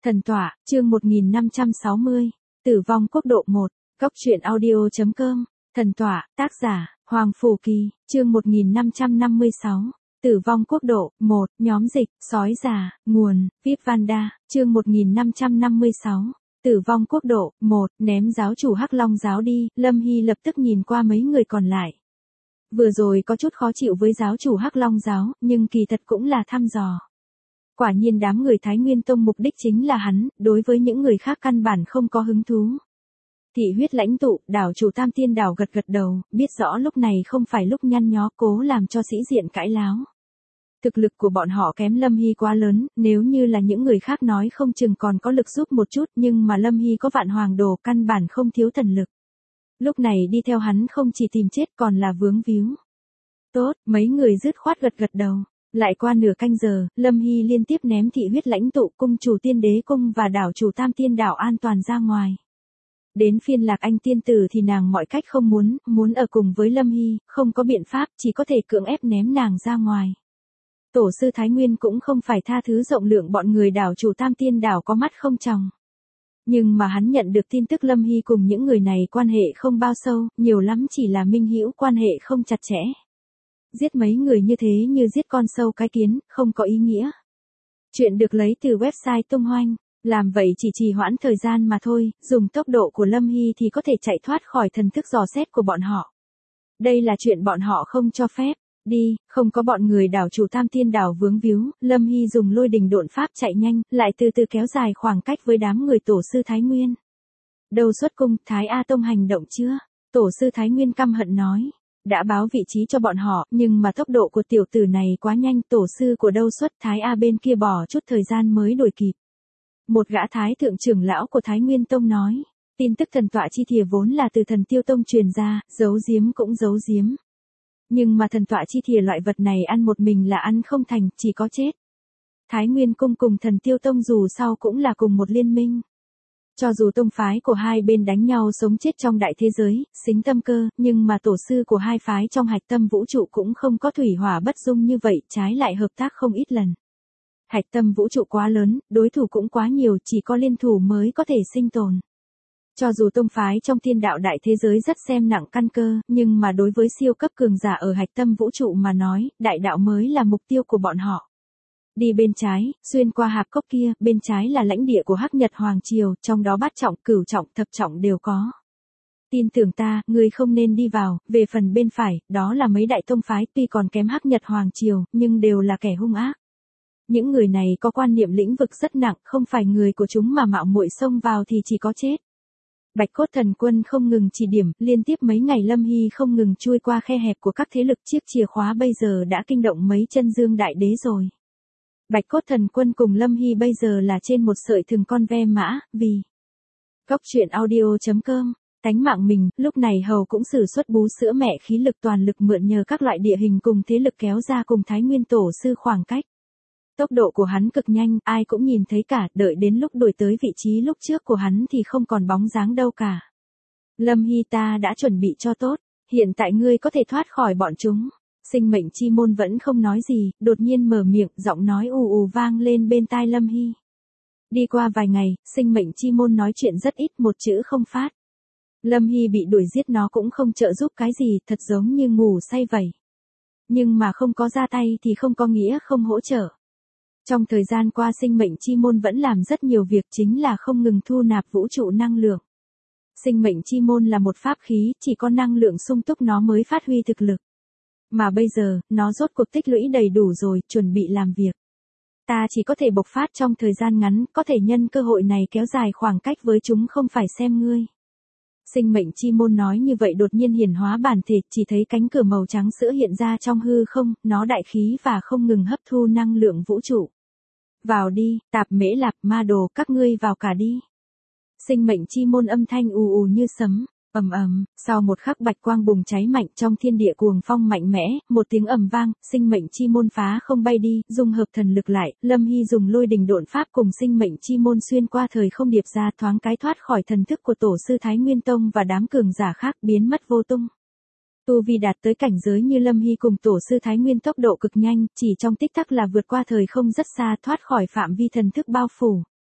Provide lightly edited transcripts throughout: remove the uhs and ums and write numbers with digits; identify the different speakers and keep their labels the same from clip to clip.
Speaker 1: Thần tọa, chương 1560, Tử vong quốc độ 1, Cóc truyện audio.com, Thần tọa, tác giả, Hoàng Phù Kỳ, chương 1556, Tử vong quốc độ 1, nhóm dịch, sói già, nguồn, Vip Vanda, chương 1556, Tử vong quốc độ 1, ném giáo chủ Hắc Long giáo đi. Lâm Hy lập tức nhìn qua mấy người còn lại. Vừa rồi có chút khó chịu với giáo chủ Hắc Long giáo, nhưng kỳ thật cũng là thăm dò. Quả nhiên đám người Thái Nguyên Tông mục đích chính là hắn, đối với những người khác căn bản không có hứng thú. Thị huyết lãnh tụ, đảo chủ Tam Tiên đảo gật gật đầu, biết rõ lúc này không phải lúc nhăn nhó cố làm cho sĩ diện cãi láo. Thực lực của bọn họ kém Lâm Hy quá lớn, nếu như là những người khác nói không chừng còn có lực giúp một chút, nhưng mà Lâm Hy có vạn hoàng đồ căn bản không thiếu thần lực. Lúc này đi theo hắn không chỉ tìm chết còn là vướng víu. Tốt, mấy người dứt khoát gật gật đầu. Lại qua nửa canh giờ, Lâm Hy liên tiếp ném thị huyết lãnh tụ, cung chủ Tiên Đế cung và đảo chủ Tam Tiên đảo an toàn ra ngoài. Đến phiên Lạc Anh tiên tử thì nàng mọi cách không muốn ở cùng với Lâm Hy, không có biện pháp, chỉ có thể cưỡng ép ném nàng ra ngoài. Tổ sư Thái Nguyên cũng không phải tha thứ rộng lượng bọn người đảo chủ Tam Tiên đảo có mắt không tròng. Nhưng mà hắn nhận được tin tức Lâm Hy cùng những người này quan hệ không bao sâu, nhiều lắm chỉ là minh hữu quan hệ không chặt chẽ. Giết mấy người như thế như giết con sâu cái kiến, không có ý nghĩa. Chuyện được lấy từ website tung hoành, làm vậy chỉ trì hoãn thời gian mà thôi, dùng tốc độ của Lâm Hy thì có thể chạy thoát khỏi thần thức dò xét của bọn họ. Đây là chuyện bọn họ không cho phép. Đi, không có bọn người đảo chủ Tam Tiên đảo vướng víu, Lâm Hy dùng lôi đình độn pháp chạy nhanh, lại từ từ kéo dài khoảng cách với đám người tổ sư Thái Nguyên. Đầu xuất cung, Thái A Tông hành động chưa? Tổ sư Thái Nguyên căm hận nói. Đã báo vị trí cho bọn họ, nhưng mà tốc độ của tiểu tử này quá nhanh, tổ sư của đâu xuất Thái A bên kia bỏ chút thời gian mới đuổi kịp. Một gã Thái thượng trưởng lão của Thái Nguyên Tông nói, tin tức thần tọa chi thìa vốn là từ Thần Tiêu Tông truyền ra, giấu giếm cũng giấu giếm. Nhưng mà thần tọa chi thìa loại vật này ăn một mình là ăn không thành, chỉ có chết. Thái Nguyên Cung cùng Thần Tiêu Tông dù sao cũng là cùng một liên minh. Cho dù tông phái của hai bên đánh nhau sống chết trong đại thế giới, xính tâm cơ, nhưng mà tổ sư của hai phái trong hạch tâm vũ trụ cũng không có thủy hỏa bất dung như vậy, trái lại hợp tác không ít lần. Hạch tâm vũ trụ quá lớn, đối thủ cũng quá nhiều, chỉ có liên thủ mới có thể sinh tồn. Cho dù tông phái trong thiên đạo đại thế giới rất xem nặng căn cơ, nhưng mà đối với siêu cấp cường giả ở hạch tâm vũ trụ mà nói, đại đạo mới là mục tiêu của bọn họ. Đi bên trái, xuyên qua hạp cốc kia, bên trái là lãnh địa của Hắc Nhật Hoàng Triều, trong đó bát trọng, cửu trọng, thập trọng đều có. Tin tưởng ta, ngươi không nên đi vào, về phần bên phải, đó là mấy đại tông phái, tuy còn kém Hắc Nhật Hoàng Triều, nhưng đều là kẻ hung ác. Những người này có quan niệm lĩnh vực rất nặng, không phải người của chúng mà mạo muội xông vào thì chỉ có chết. Bạch Cốt Thần Quân không ngừng chỉ điểm, liên tiếp mấy ngày Lâm Hy không ngừng chui qua khe hẹp của các thế lực, chiếc chìa khóa bây giờ đã kinh động mấy chân dương đại đế rồi. Bạch Cốt Thần Quân cùng Lâm Hy bây giờ là trên một sợi thừng con ve mã, vì Cóc truyện audio.com, tánh mạng mình, lúc này hầu cũng sử xuất bú sữa mẹ khí lực toàn lực mượn nhờ các loại địa hình cùng thế lực kéo ra cùng Thái Nguyên tổ sư khoảng cách. Tốc độ của hắn cực nhanh, ai cũng nhìn thấy cả, đợi đến lúc đuổi tới vị trí lúc trước của hắn thì không còn bóng dáng đâu cả. Lâm Hy ta đã chuẩn bị cho tốt, hiện tại ngươi có thể thoát khỏi bọn chúng. Sinh mệnh chi môn vẫn không nói gì, đột nhiên mở miệng, giọng nói ù ù vang lên bên tai Lâm Hy. Đi qua vài ngày, sinh mệnh chi môn nói chuyện rất ít, một chữ không phát. Lâm Hy bị đuổi giết nó cũng không trợ giúp cái gì, thật giống như ngủ say vậy. Nhưng mà không có ra tay thì không có nghĩa không hỗ trợ. Trong thời gian qua sinh mệnh chi môn vẫn làm rất nhiều việc, chính là không ngừng thu nạp vũ trụ năng lượng. Sinh mệnh chi môn là một pháp khí, chỉ có năng lượng sung túc nó mới phát huy thực lực. Mà bây giờ, nó rốt cuộc tích lũy đầy đủ rồi, chuẩn bị làm việc. Ta chỉ có thể bộc phát trong thời gian ngắn, có thể nhân cơ hội này kéo dài khoảng cách với chúng, không phải xem ngươi. Sinh mệnh chi môn nói như vậy đột nhiên hiển hóa bản thể, chỉ thấy cánh cửa màu trắng sữa hiện ra trong hư không, nó đại khí và không ngừng hấp thu năng lượng vũ trụ. Vào đi, Tạp Mễ Lạp Ma Đồ, các ngươi vào cả đi. Sinh mệnh chi môn âm thanh ù ù như sấm, ầm ầm, sau một khắc bạch quang bùng cháy mạnh trong thiên địa cuồng phong mạnh mẽ, một tiếng ầm vang, sinh mệnh chi môn phá không bay đi, dung hợp thần lực lại, Lâm Hy dùng lôi đình độn pháp cùng sinh mệnh chi môn xuyên qua thời không điệp ra, thoáng cái thoát khỏi thần thức của tổ sư Thái Nguyên Tông và đám cường giả khác, biến mất vô tung. Tu vi đạt tới cảnh giới như Lâm Hy cùng tổ sư Thái Nguyên tốc độ cực nhanh, chỉ trong tích tắc là vượt qua thời không rất xa, thoát khỏi phạm vi thần thức bao phủ.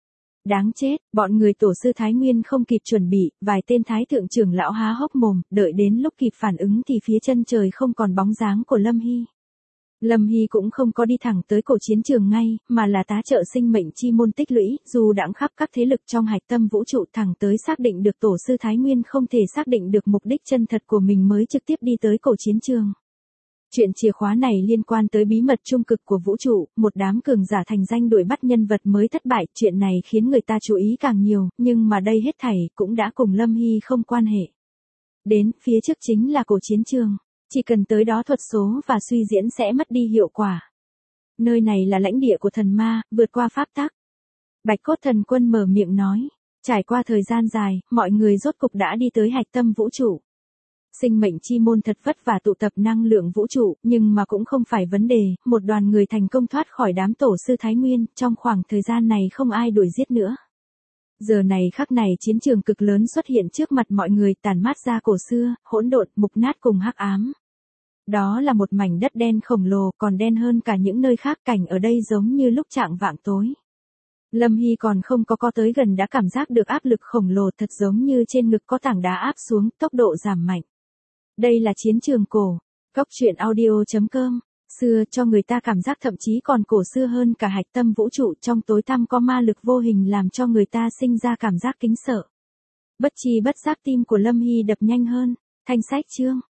Speaker 1: Đáng chết, bọn người tổ sư Thái Nguyên không kịp chuẩn bị, vài tên thái thượng trưởng lão há hốc mồm, đợi đến lúc kịp phản ứng thì phía chân trời không còn bóng dáng của Lâm Hy. Lâm Hy cũng không có đi thẳng tới cổ chiến trường ngay, mà là tá trợ sinh mệnh chi môn tích lũy, dù đãng khắp các thế lực trong hạch tâm vũ trụ thẳng tới xác định được tổ sư Thái Nguyên không thể xác định được mục đích chân thật của mình mới trực tiếp đi tới cổ chiến trường. Chuyện chìa khóa này liên quan tới bí mật trung cực của vũ trụ, một đám cường giả thành danh đuổi bắt nhân vật mới thất bại, chuyện này khiến người ta chú ý càng nhiều, nhưng mà đây hết thảy cũng đã cùng Lâm Hy không quan hệ. Đến, phía trước chính là cổ chiến trường, chỉ cần tới đó thuật số và suy diễn sẽ mất đi hiệu quả. Nơi này là lãnh địa của thần ma, vượt qua pháp tắc. Bạch Cốt Thần Quân mở miệng nói, trải qua thời gian dài, mọi người rốt cục đã đi tới hạch tâm vũ trụ. Sinh mệnh chi môn thật vất vả tụ tập năng lượng vũ trụ, nhưng mà cũng không phải vấn đề, một đoàn người thành công thoát khỏi đám tổ sư Thái Nguyên, trong khoảng thời gian này không ai đuổi giết nữa. Giờ này khắc này chiến trường cực lớn xuất hiện trước mặt mọi người, tàn mát ra cổ xưa, hỗn độn, mục nát cùng hắc ám. Đó là một mảnh đất đen khổng lồ, còn đen hơn cả những nơi khác, cảnh ở đây giống như lúc chạng vạng tối. Lâm Hy còn không có tới gần đã cảm giác được áp lực khổng lồ, thật giống như trên ngực có tảng đá áp xuống, tốc độ giảm mạnh. Đây là chiến trường cổ. Cốc truyện audio.com. Xưa cho người ta cảm giác thậm chí còn cổ xưa hơn cả hạch tâm vũ trụ, trong tối tăm có ma lực vô hình làm cho người ta sinh ra cảm giác kính sợ. Bất chi bất giác tim của Lâm Hy đập nhanh hơn. Thanh sách chương.